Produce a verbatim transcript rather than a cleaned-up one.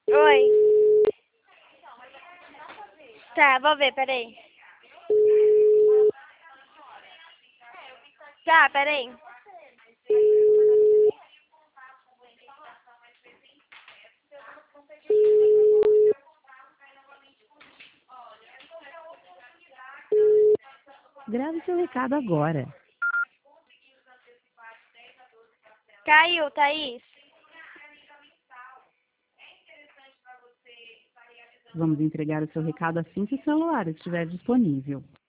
Oi. Tá, vou ver, peraí. Tá, peraí. Grave seu recado agora. Caiu, Thaís. Vamos entregar o seu recado assim que o celular estiver disponível.